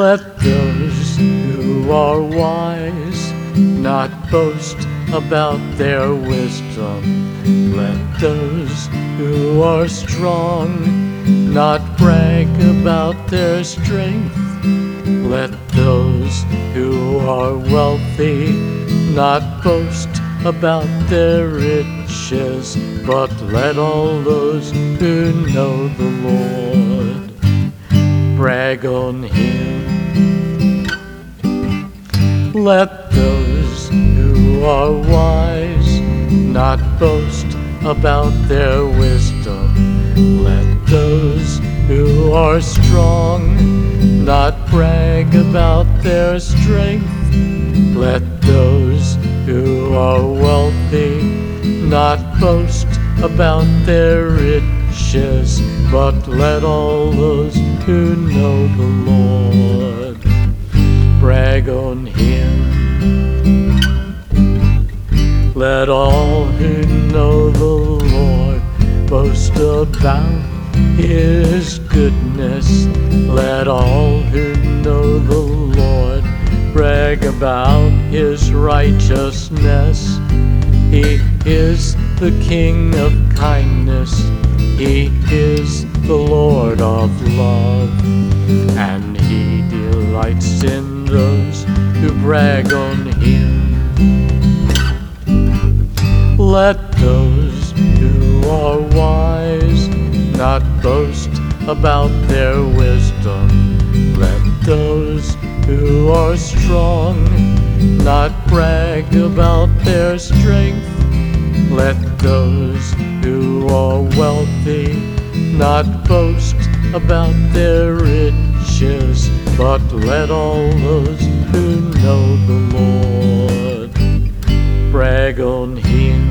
Let those who are wise not boast about their wisdom. Let those who are strong not brag about their strength. Let those who are wealthy not boast about their riches, but let all those who know the Lord brag on Him. Let those who are wise not boast about their wisdom. Let those who are strong not brag about their strength. Let those who are wealthy not boast about their riches, but let all those who know the Lord brag on Him. Let all who know the Lord boast about His goodness. Let all who know the Lord brag about His righteousness. He is the King of kindness. He is the Lord of love, and He delights in those who brag on Him. Let those who are wise not boast about their wisdom. Let those who are strong not brag about their strength. Let those who are wealthy not boast about their riches, but let all those who know the Lord brag on Him.